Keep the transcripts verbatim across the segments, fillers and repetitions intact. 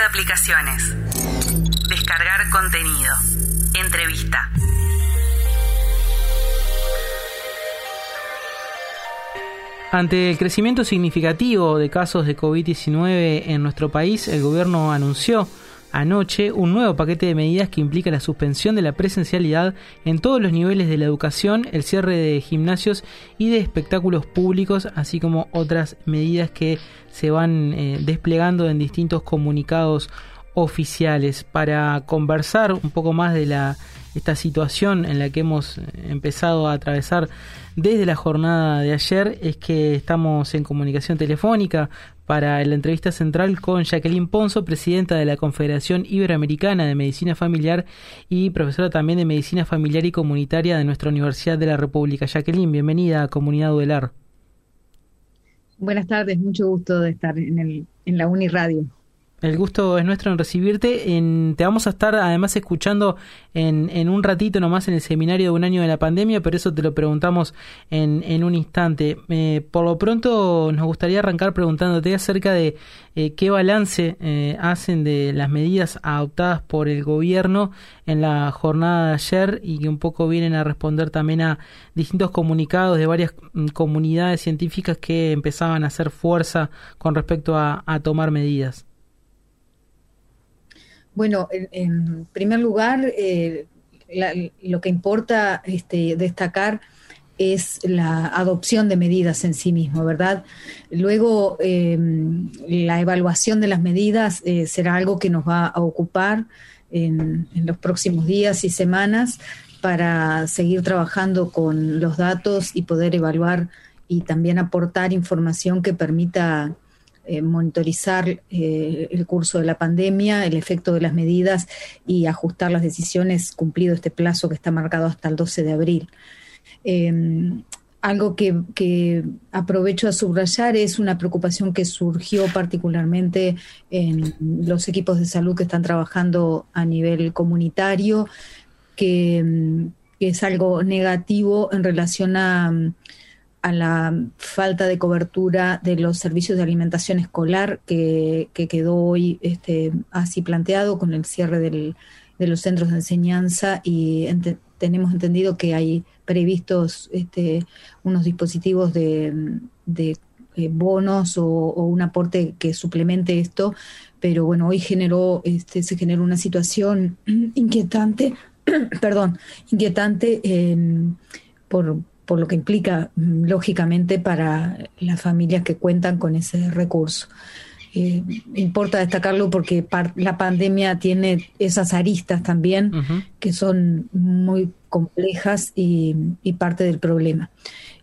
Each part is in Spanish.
aplicaciones. Descargar contenido. Entrevista. Ante el crecimiento significativo de casos de covid diecinueve en nuestro país, el gobierno anunció anoche un nuevo paquete de medidas que implica la suspensión de la presencialidad en todos los niveles de la educación, el cierre de gimnasios y de espectáculos públicos, así como otras medidas que se van eh, desplegando en distintos comunicados oficiales. Para conversar un poco más de la esta situación en la que hemos empezado a atravesar desde la jornada de ayer, es que estamos en comunicación telefónica para la entrevista central con Jacqueline Ponzo, presidenta de la Confederación Iberoamericana de Medicina Familiar y profesora también de Medicina Familiar y Comunitaria de nuestra Universidad de la República. Jacqueline, bienvenida a Comunidad UDELAR. Buenas tardes, mucho gusto de estar en, el, en la Uniradio. El gusto es nuestro en recibirte. En, te vamos a estar además escuchando en, en un ratito nomás en el seminario de un año de la pandemia, pero eso te lo preguntamos en, en un instante. Eh, por lo pronto nos gustaría arrancar preguntándote acerca de eh, qué balance eh, hacen de las medidas adoptadas por el gobierno en la jornada de ayer y que un poco vienen a responder también a distintos comunicados de varias mm, comunidades científicas que empezaban a hacer fuerza con respecto a, a tomar medidas. Bueno, en, en primer lugar, eh, la, lo que importa este, destacar es la adopción de medidas en sí mismo, ¿verdad? Luego, eh, la evaluación de las medidas eh, será algo que nos va a ocupar en, en los próximos días y semanas para seguir trabajando con los datos y poder evaluar y también aportar información que permita Eh, monitorizar eh, el curso de la pandemia, el efecto de las medidas y ajustar las decisiones cumplido este plazo que está marcado hasta el doce de abril. Eh, algo que, que aprovecho a subrayar es una preocupación que surgió particularmente en los equipos de salud que están trabajando a nivel comunitario, que, que es algo negativo en relación a a la falta de cobertura de los servicios de alimentación escolar que, que quedó hoy este, así planteado con el cierre del, de los centros de enseñanza y ente, tenemos entendido que hay previstos este, unos dispositivos de, de eh, bonos o, o un aporte que suplemente esto, pero bueno, hoy generó este, se generó una situación inquietante, perdón, inquietante eh, por por lo que implica, lógicamente, para las familias que cuentan con ese recurso. Eh, importa destacarlo porque par- la pandemia tiene esas aristas también, uh-huh, que son muy complejas y, y parte del problema.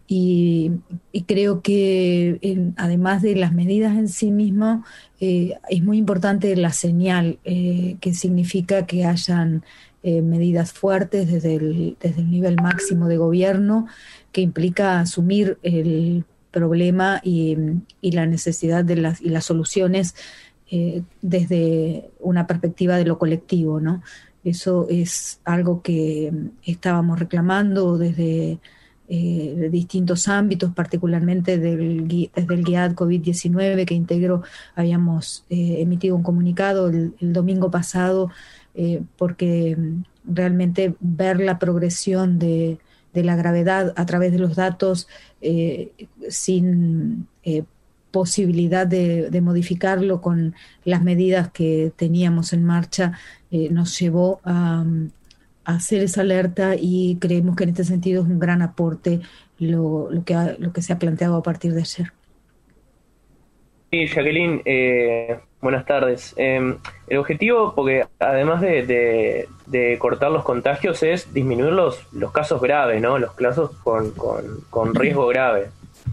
Y, y creo que en, además de las medidas en sí mismas, eh, es muy importante la señal eh, que significa que hayan eh, medidas fuertes desde el, desde el nivel máximo de gobierno, que implica asumir el problema y, y la necesidad de las, y las soluciones eh, desde una perspectiva de lo colectivo, ¿no? Eso es algo que estábamos reclamando desde eh, de distintos ámbitos, particularmente del, desde el GIAD covid diecinueve, que integro, habíamos eh, emitido un comunicado el, el domingo pasado, eh, porque realmente ver la progresión de de la gravedad a través de los datos eh, sin eh, posibilidad de, de modificarlo con las medidas que teníamos en marcha, eh, nos llevó a, a hacer esa alerta y creemos que en este sentido es un gran aporte lo, lo, que, ha, lo que se ha planteado a partir de ayer. Sí, Jacqueline, eh, buenas tardes. Eh, el objetivo, porque además de, de, de cortar los contagios, es disminuir los, los casos graves, ¿no? Los casos con, con, con riesgo grave.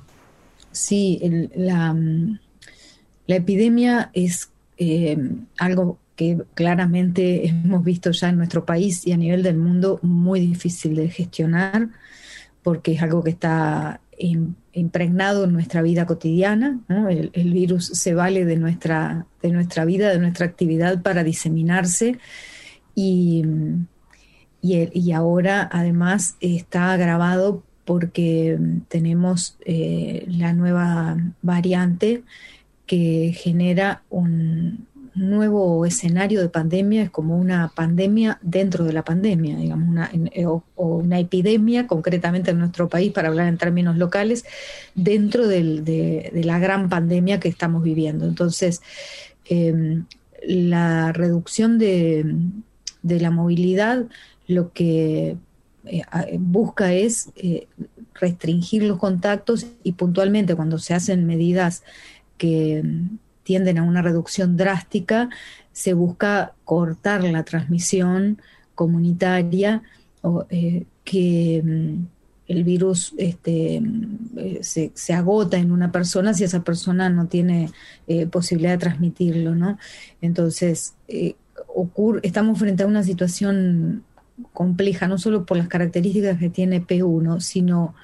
Sí, el, la, la epidemia es eh, algo que claramente hemos visto ya en nuestro país y a nivel del mundo muy difícil de gestionar, porque es algo que está impregnado en nuestra vida cotidiana, ¿no? El, el virus se vale de nuestra, de nuestra vida, de nuestra actividad para diseminarse y, y, el, y ahora además está agravado porque tenemos eh, la nueva variante que genera un, nuevo escenario de pandemia, es como una pandemia dentro de la pandemia, digamos, una, o, o una epidemia, concretamente en nuestro país, para hablar en términos locales, dentro del, de, de la gran pandemia que estamos viviendo. Entonces, eh, la reducción de, de la movilidad lo que eh, busca es eh, restringir los contactos, y puntualmente cuando se hacen medidas que tienden a una reducción drástica, se busca cortar la transmisión comunitaria, o, eh, que mm, el virus este, eh, se, se agota en una persona si esa persona no tiene eh, posibilidad de transmitirlo, ¿no? Entonces, eh, ocurre, estamos frente a una situación compleja, no solo por las características que tiene P uno, sino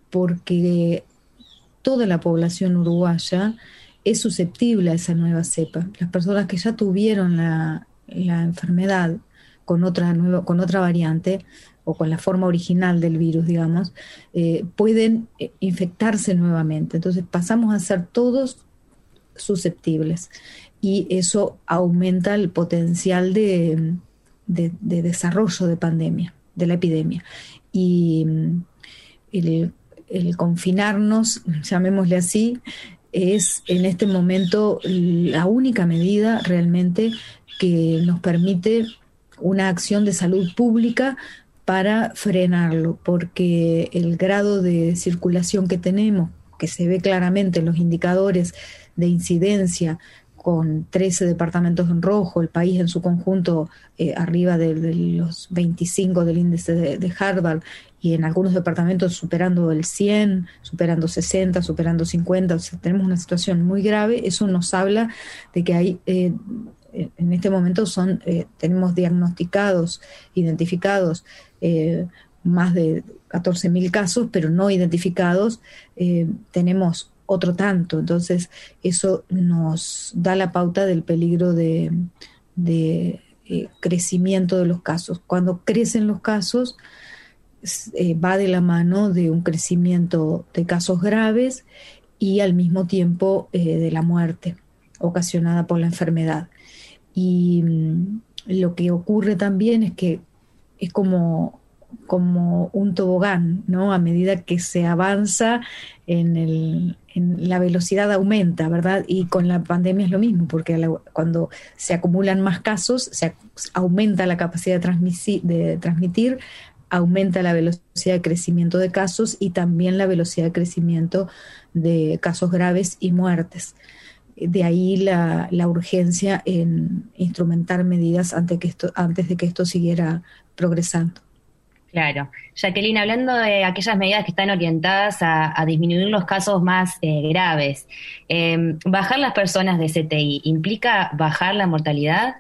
porque toda la población uruguaya es susceptible a esa nueva cepa. Las personas que ya tuvieron la, la enfermedad con otra, nueva, con otra variante o con la forma original del virus, digamos, eh, pueden eh, infectarse nuevamente. Entonces pasamos a ser todos susceptibles, y eso aumenta el potencial de, de, de desarrollo de pandemia, de la epidemia. Y el, el confinarnos, llamémosle así, es en este momento la única medida realmente que nos permite una acción de salud pública para frenarlo, porque el grado de circulación que tenemos, que se ve claramente en los indicadores de incidencia, con trece departamentos en rojo, el país en su conjunto eh, arriba de, de los veinticinco del índice de, de Harvard, y en algunos departamentos superando el cien, superando sesenta, superando cincuenta, o sea, tenemos una situación muy grave. Eso nos habla de que hay, eh, en este momento son eh, tenemos diagnosticados, identificados eh, más de catorce mil casos, pero no identificados eh, tenemos otro tanto. Entonces eso nos da la pauta del peligro de, de eh, crecimiento de los casos. Cuando crecen los casos, eh, va de la mano de un crecimiento de casos graves y al mismo tiempo eh, de la muerte ocasionada por la enfermedad. Y mm, lo que ocurre también es que es como como un tobogán, ¿no? A medida que se avanza, en, el, en la velocidad aumenta, ¿verdad? Y con la pandemia es lo mismo, porque la, cuando se acumulan más casos, se aumenta la capacidad de, transmisi, de transmitir, aumenta la velocidad de crecimiento de casos y también la velocidad de crecimiento de casos graves y muertes. De ahí la, la urgencia en instrumentar medidas antes, que esto, antes de que esto siguiera progresando. Claro. Jacqueline, hablando de aquellas medidas que están orientadas a, a disminuir los casos más eh, graves, eh, ¿bajar las personas de C T I implica bajar la mortalidad?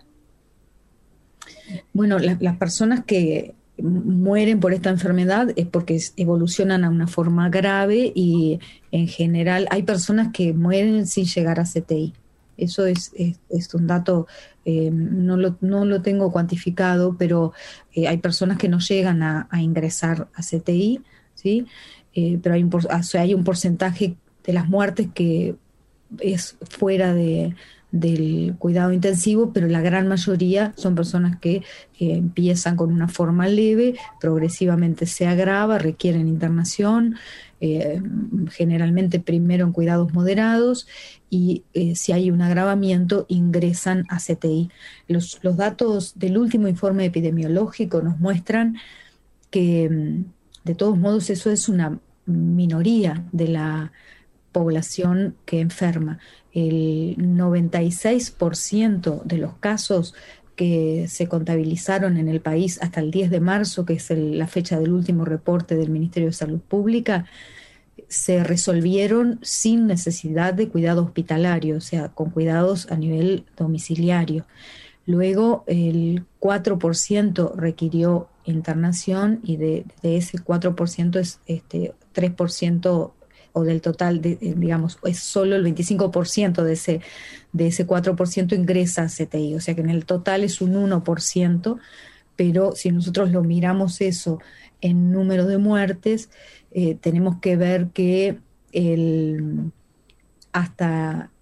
Bueno, la, las personas que mueren por esta enfermedad es porque evolucionan a una forma grave, y en general hay personas que mueren sin llegar a C T I. Eso es, es, es un dato, eh, no, lo, no lo tengo cuantificado, pero eh, hay personas que no llegan a, a ingresar a C T I, ¿sí? Eh, pero hay un, o sea, hay un porcentaje de las muertes que es fuera de, del cuidado intensivo, pero la gran mayoría son personas que eh, empiezan con una forma leve, progresivamente se agrava, requieren internación, eh, generalmente primero en cuidados moderados, y eh, si hay un agravamiento ingresan a C T I. Los, los datos del último informe epidemiológico nos muestran que de todos modos eso es una minoría de la población que enferma. El noventa y seis por ciento de los casos que se contabilizaron en el país hasta el diez de marzo, que es el, la fecha del último reporte del Ministerio de Salud Pública, se resolvieron sin necesidad de cuidado hospitalario, o sea, con cuidados a nivel domiciliario. Luego el cuatro por ciento requirió internación, y de, de ese cuatro por ciento es este tres por ciento, o del total, de, digamos, es solo el veinticinco por ciento de ese, de ese cuatro por ciento ingresa a C T I, o sea que en el total es un uno por ciento, pero si nosotros lo miramos eso en número de muertes, eh, tenemos que ver que el, hasta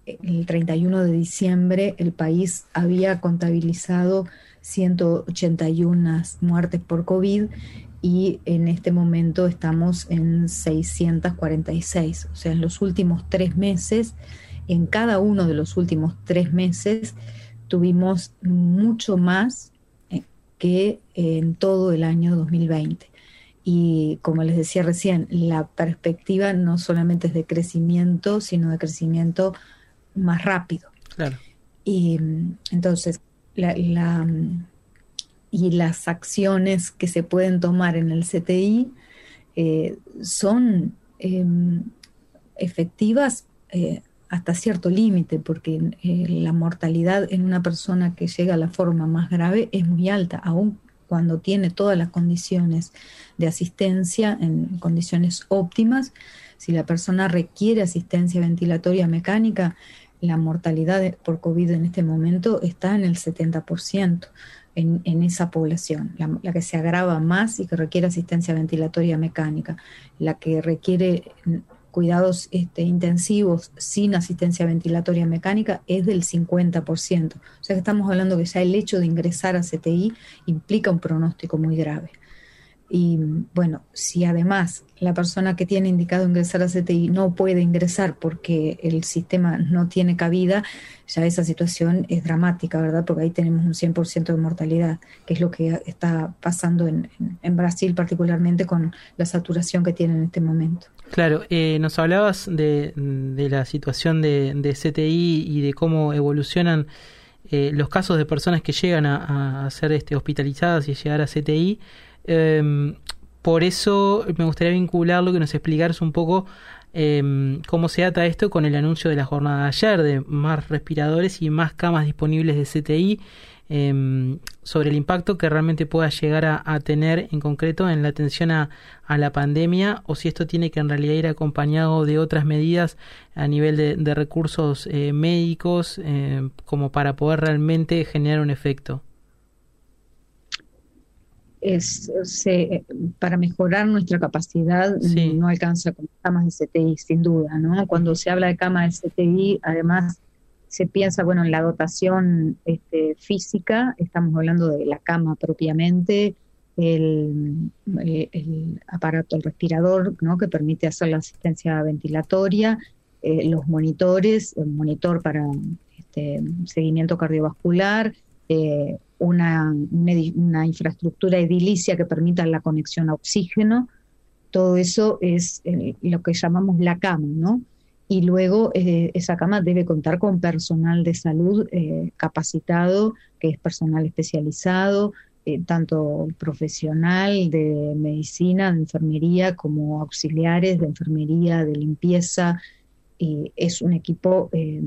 el treinta y uno de diciembre el país había contabilizado ciento ochenta y una muertes por COVID y en este momento estamos en seiscientos cuarenta y seis. O sea, en los últimos tres meses, en cada uno de los últimos tres meses, tuvimos mucho más que en todo el año dos mil veinte. Y como les decía recién, la perspectiva no solamente es de crecimiento, sino de crecimiento más rápido. Claro. Y entonces, la, la, y las acciones que se pueden tomar en el C T I eh, son eh, efectivas eh, hasta cierto límite, porque eh, la mortalidad en una persona que llega a la forma más grave es muy alta, aún cuando tiene todas las condiciones de asistencia en condiciones óptimas. Si la persona requiere asistencia ventilatoria mecánica, la mortalidad por COVID en este momento está en el setenta por ciento en, en esa población, la, la que se agrava más y que requiere asistencia ventilatoria mecánica. La que requiere cuidados este, intensivos sin asistencia ventilatoria mecánica es del cincuenta por ciento. O sea que estamos hablando que ya el hecho de ingresar a C T I implica un pronóstico muy grave. Y bueno, si además la persona que tiene indicado ingresar a C T I no puede ingresar porque el sistema no tiene cabida, ya esa situación es dramática, ¿verdad? Porque ahí tenemos un cien por ciento de mortalidad, que es lo que está pasando en, en, en Brasil particularmente con la saturación que tiene en este momento. Claro, eh, nos hablabas de, de la situación de, de C T I y de cómo evolucionan eh, los casos de personas que llegan a, a ser este, hospitalizadas y llegar a C T I. Eh, por eso me gustaría vincularlo, que nos explicaras un poco eh, cómo se ata esto con el anuncio de la jornada de ayer de más respiradores y más camas disponibles de C T I, eh, sobre el impacto que realmente pueda llegar a, a tener en concreto en la atención a, a la pandemia, o si esto tiene que en realidad ir acompañado de otras medidas a nivel de, de recursos eh, médicos eh, como para poder realmente generar un efecto. Es, se, para mejorar nuestra capacidad sí. no alcanza con camas de C T I, sin duda, ¿no? Cuando se habla de camas de C T I, además se piensa, bueno, en la dotación este, física, estamos hablando de la cama propiamente, el, el, el aparato, el respirador, ¿no?, que permite hacer la asistencia ventilatoria, eh, los monitores, el monitor para este, seguimiento cardiovascular, eh, Una, una, una infraestructura edilicia que permita la conexión a oxígeno. Todo eso es eh, lo que llamamos la cama, ¿no? Y luego eh, esa cama debe contar con personal de salud eh, capacitado, que es personal especializado, eh, tanto profesional de medicina, de enfermería, como auxiliares de enfermería, de limpieza. Y es un equipo eh,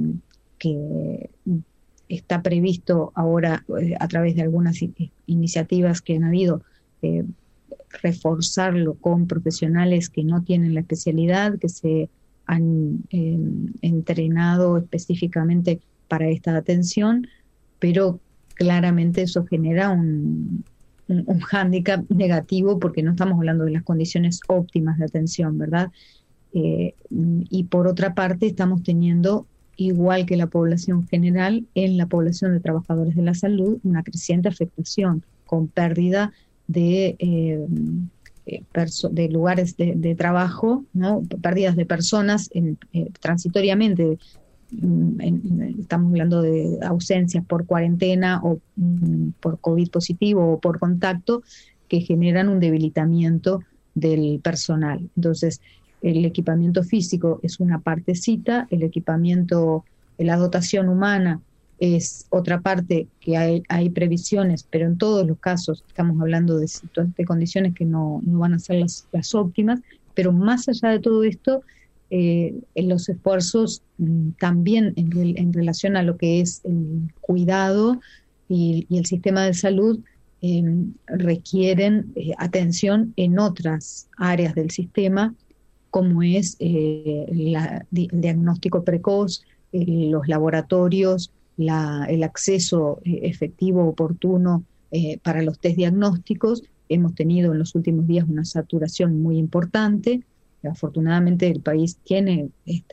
que está previsto ahora eh, a través de algunas i- iniciativas que han habido, eh, reforzarlo con profesionales que no tienen la especialidad, que se han eh, entrenado específicamente para esta atención, pero claramente eso genera un, un, un hándicap negativo porque no estamos hablando de las condiciones óptimas de atención, ¿verdad? Eh, y por otra parte estamos teniendo, igual que la población general, en la población de trabajadores de la salud, una creciente afectación con pérdida de, eh, perso- de lugares de, de trabajo, ¿no? Pérdidas de personas en, eh, transitoriamente. En, en, estamos hablando de ausencias por cuarentena o mm, por COVID positivo o por contacto, que generan un debilitamiento del personal. Entonces, el equipamiento físico es una partecita, el equipamiento, la dotación humana es otra parte que hay, hay previsiones, pero en todos los casos estamos hablando de, de condiciones que no, no van a ser las, las óptimas, pero más allá de todo esto, eh, en los esfuerzos mm, también en, en relación a lo que es el cuidado y, y el sistema de salud, eh, requieren eh, atención en otras áreas del sistema, como es eh, la, el diagnóstico precoz, eh, los laboratorios, la, el acceso eh, efectivo, oportuno eh, para los test diagnósticos. Hemos tenido en los últimos días una saturación muy importante. Afortunadamente el país tiene este,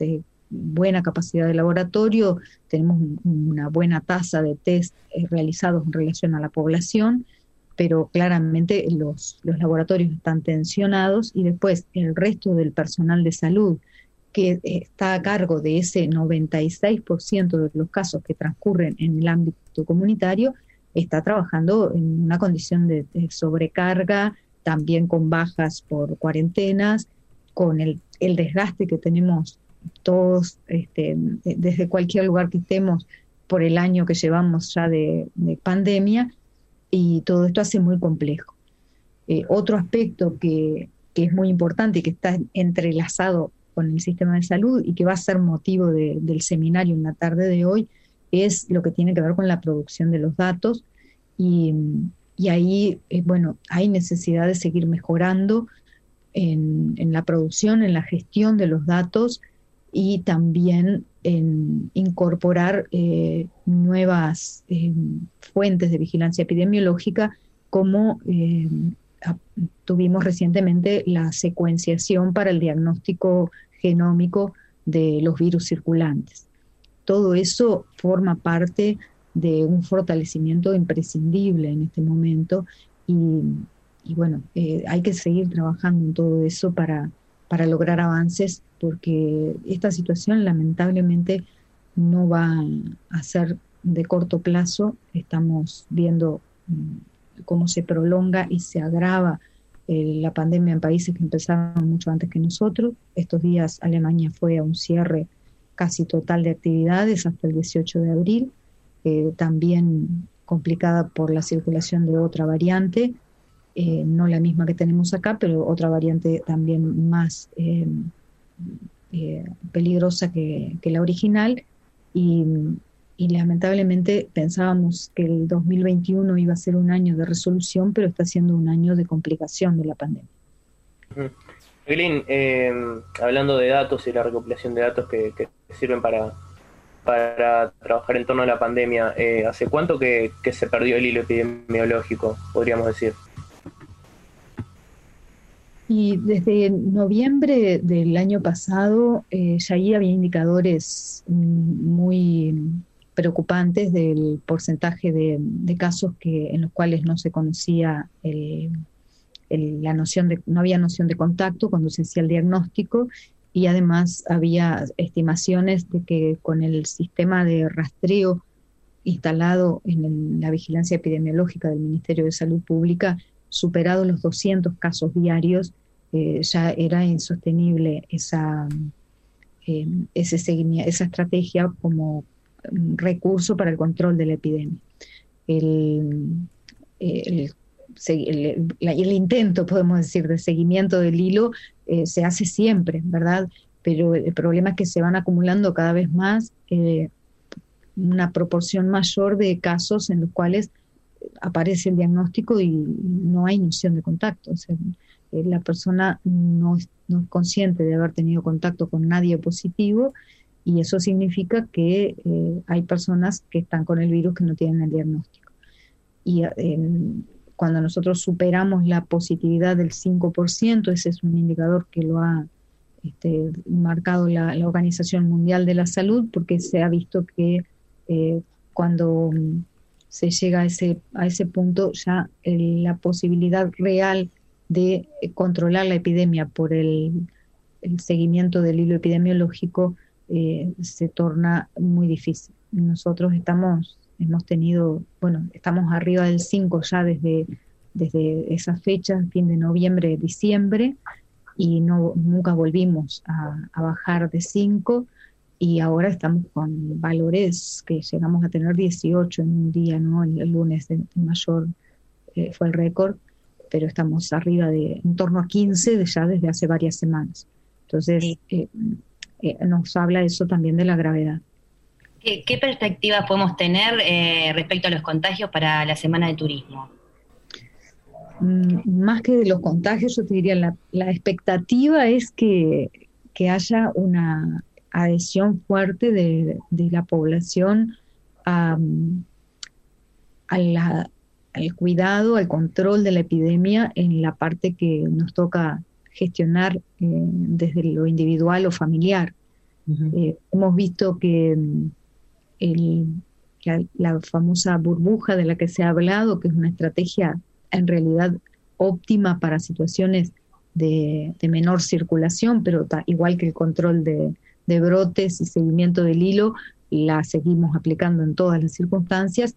buena capacidad de laboratorio, tenemos una buena tasa de test eh, realizados en relación a la población, pero claramente los, los laboratorios están tensionados y después el resto del personal de salud que está a cargo de ese noventa y seis por ciento de los casos que transcurren en el ámbito comunitario, está trabajando en una condición de, de sobrecarga, también con bajas por cuarentenas, con el, el desgaste que tenemos todos este, desde cualquier lugar que estemos por el año que llevamos ya de, de pandemia, y todo esto hace muy complejo. Eh, otro aspecto que, que es muy importante y que está entrelazado con el sistema de salud y que va a ser motivo de, del seminario en la tarde de hoy es lo que tiene que ver con la producción de los datos, y, y ahí, eh, bueno, hay necesidad de seguir mejorando en, en la producción, en la gestión de los datos, y también en incorporar eh, nuevas eh, fuentes de vigilancia epidemiológica, como eh, a, tuvimos recientemente la secuenciación para el diagnóstico genómico de los virus circulantes. Todo eso forma parte de un fortalecimiento imprescindible en este momento, y, y bueno, eh, hay que seguir trabajando en todo eso para, para lograr avances, porque esta situación lamentablemente no va a ser de corto plazo. Estamos viendo mm, cómo se prolonga y se agrava eh, la pandemia en países que empezaron mucho antes que nosotros. Estos días Alemania fue a un cierre casi total de actividades hasta el dieciocho de abril, eh, también complicada por la circulación de otra variante, eh, no la misma que tenemos acá, pero otra variante también más eh, eh, peligrosa que, que la original, y, y lamentablemente pensábamos que el dos mil veintiuno iba a ser un año de resolución, pero está siendo un año de complicación de la pandemia. Jacqueline, eh, hablando de datos y la recopilación de datos que, que sirven para, para trabajar en torno a la pandemia, eh, ¿hace cuánto que, que se perdió el hilo epidemiológico, podríamos decir? Y desde noviembre del año pasado eh, ya ahí había indicadores muy preocupantes del porcentaje de, de casos que, en los cuales no se conocía el, el, la noción de, no había noción de contacto cuando se hacía el diagnóstico, y además había estimaciones de que con el sistema de rastreo instalado en el, la vigilancia epidemiológica del Ministerio de Salud Pública, superado los doscientos casos diarios, eh, ya era insostenible esa, eh, ese seguimiento, esa estrategia como recurso para el control de la epidemia. El, el, el, el, el intento, podemos decir, de seguimiento del hilo eh, se hace siempre, ¿verdad? Pero el problema es que se van acumulando cada vez más eh, una proporción mayor de casos en los cuales aparece el diagnóstico y no hay noción de contacto. O sea, la persona no es, no es consciente de haber tenido contacto con nadie positivo, y eso significa que eh, hay personas que están con el virus que no tienen el diagnóstico. Y eh, cuando nosotros superamos la positividad del cinco por ciento, ese es un indicador que lo ha este, marcado la, la Organización Mundial de la Salud, porque se ha visto que eh, cuando se llega a ese, a ese punto, ya el, la posibilidad real de controlar la epidemia por el, el seguimiento del hilo epidemiológico eh, se torna muy difícil. Nosotros estamos, hemos tenido, bueno, estamos arriba del cinco ya desde, desde esas fechas, fin de noviembre, diciembre, y no, nunca volvimos a, a bajar de cinco. Y ahora estamos con valores que llegamos a tener dieciocho en un día, ¿no? El, el lunes el mayor eh, fue el récord, pero estamos arriba de en torno a quince de ya desde hace varias semanas. Entonces, sí. eh, eh, nos habla eso también de la gravedad. ¿Qué, qué perspectivas podemos tener eh, respecto a los contagios para la Semana de Turismo? Mm, más que de los contagios, yo te diría, la, la expectativa es que, que haya una adhesión fuerte de, de la población a, a la, al cuidado, al control de la epidemia en la parte que nos toca gestionar eh, desde lo individual o familiar. Uh-huh. Eh, hemos visto que el, la, la famosa burbuja de la que se ha hablado, que es una estrategia en realidad óptima para situaciones de, de menor circulación, pero ta, igual que el control de, de brotes y seguimiento del hilo, la seguimos aplicando en todas las circunstancias,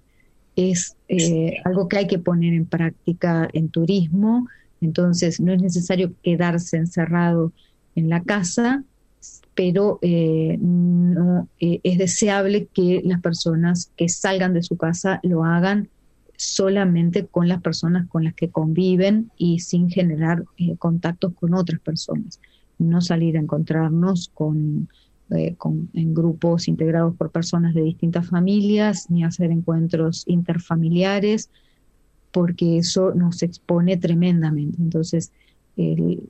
es eh, algo que hay que poner en práctica en turismo. Entonces no es necesario quedarse encerrado en la casa, pero eh, no eh, es deseable que las personas que salgan de su casa lo hagan solamente con las personas con las que conviven y sin generar eh, contactos con otras personas. No salir a encontrarnos con, eh, con, en grupos integrados por personas de distintas familias, ni hacer encuentros interfamiliares, porque eso nos expone tremendamente. Entonces, eh,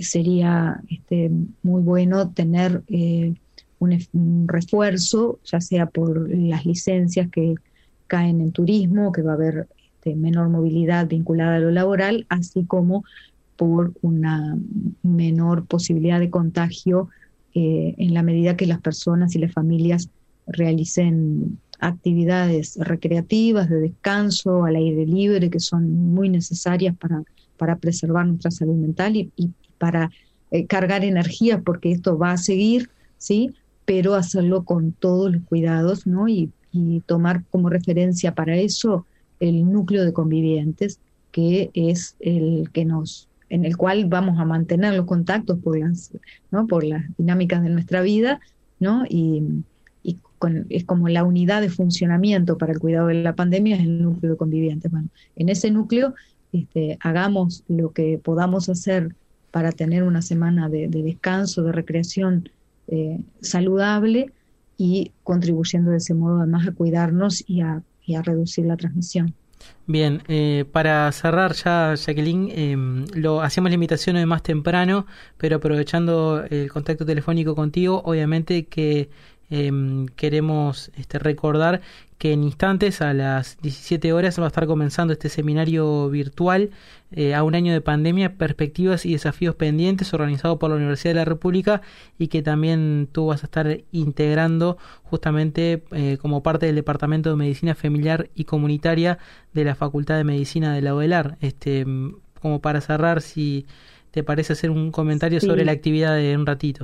sería este, muy bueno tener eh, un, un refuerzo, ya sea por las licencias que caen en turismo, que va a haber este, menor movilidad vinculada a lo laboral, así como por una menor posibilidad de contagio eh, en la medida que las personas y las familias realicen actividades recreativas, de descanso, al aire libre, que son muy necesarias para, para preservar nuestra salud mental y, y para eh, cargar energías, porque esto va a seguir, ¿sí? Pero hacerlo con todos los cuidados, ¿no? Y, y tomar como referencia para eso el núcleo de convivientes, que es el que nos, en el cual vamos a mantener los contactos por las, ¿no? por las dinámicas de nuestra vida, ¿no? Y, y con, es como la unidad de funcionamiento para el cuidado de la pandemia, es el núcleo de convivientes. Bueno, en ese núcleo este, hagamos lo que podamos hacer para tener una semana de, de descanso, de recreación eh, saludable, y contribuyendo de ese modo además a cuidarnos y a, y a reducir la transmisión. Bien, eh, para cerrar ya, Jacqueline, eh, lo hacemos la invitación hoy más temprano, pero aprovechando el contacto telefónico contigo, obviamente que eh, queremos este, recordar que en instantes, a las diecisiete horas, va a estar comenzando este seminario virtual eh, a un año de pandemia, perspectivas y desafíos pendientes, organizado por la Universidad de la República, y que también tú vas a estar integrando justamente eh, como parte del Departamento de Medicina Familiar y Comunitaria de la Facultad de Medicina de la UDELAR. Este, como para cerrar, si te parece hacer un comentario sí. sobre la actividad de un ratito.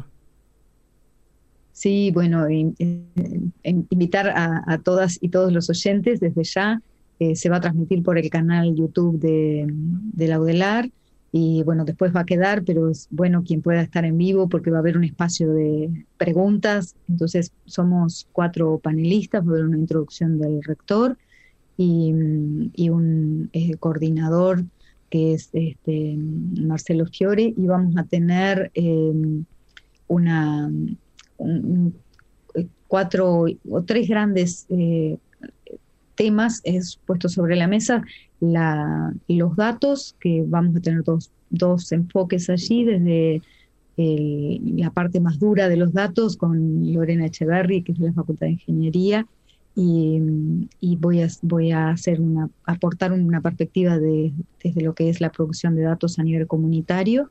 Sí, bueno, in, in, invitar a, a todas y todos los oyentes desde ya. Eh, se va a transmitir por el canal YouTube de, de la UDELAR, y bueno, después va a quedar, pero es bueno quien pueda estar en vivo, porque va a haber un espacio de preguntas. Entonces somos cuatro panelistas, va a haber una introducción del rector y, y un eh, coordinador que es este, Marcelo Fiore, y vamos a tener eh, una... Un, cuatro o tres grandes eh, temas es puestos sobre la mesa. La, los datos, que vamos a tener dos, dos enfoques allí, desde el, la parte más dura de los datos con Lorena Echeverry, que es de la Facultad de Ingeniería, y, y voy a voy a hacer una aportar una perspectiva de, desde lo que es la producción de datos a nivel comunitario,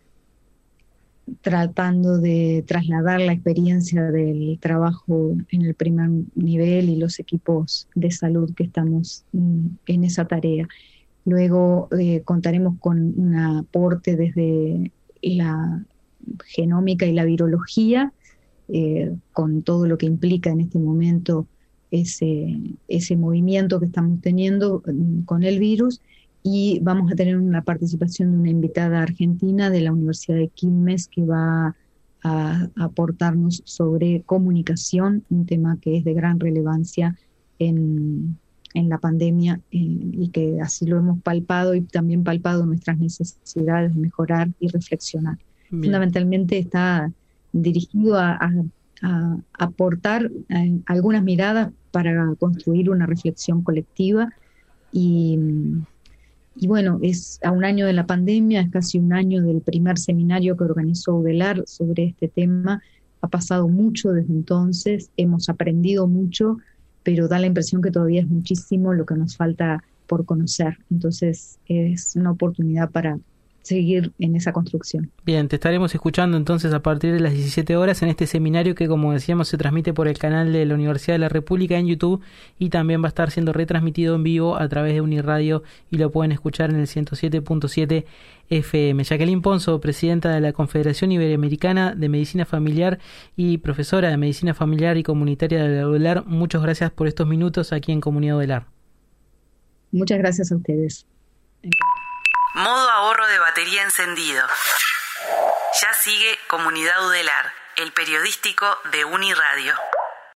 tratando de trasladar la experiencia del trabajo en el primer nivel y los equipos de salud que estamos mm, en esa tarea. Luego eh, contaremos con un aporte desde la genómica y la virología, eh, con todo lo que implica en este momento ese, ese movimiento que estamos teniendo mm, con el virus. Y vamos a tener una participación de una invitada argentina de la Universidad de Quilmes, que va a, a aportarnos sobre comunicación, un tema que es de gran relevancia en, en la pandemia, eh, y que así lo hemos palpado, y también palpado nuestras necesidades de mejorar y reflexionar. Bien. Fundamentalmente está dirigido a, a, a aportar eh, algunas miradas para construir una reflexión colectiva. Y Y bueno, es a un año de la pandemia, es casi un año del primer seminario que organizó UDELAR sobre este tema. Ha pasado mucho desde entonces, hemos aprendido mucho, pero da la impresión que todavía es muchísimo lo que nos falta por conocer. Entonces es una oportunidad para seguir en esa construcción. Bien, te estaremos escuchando entonces a partir de las diecisiete horas en este seminario que, como decíamos, se transmite por el canal de la Universidad de la República en YouTube y también va a estar siendo retransmitido en vivo a través de Uniradio y lo pueden escuchar en el ciento siete punto siete F M. Jacqueline Ponzo, presidenta de la Confederación Iberoamericana de Medicina Familiar y profesora de Medicina Familiar y Comunitaria de la UDELAR, muchas gracias por estos minutos aquí en Comunidad UDELAR. Muchas gracias a ustedes. Modo ahorro de batería encendido. Ya sigue Comunidad UDELAR, el periodístico de Uniradio.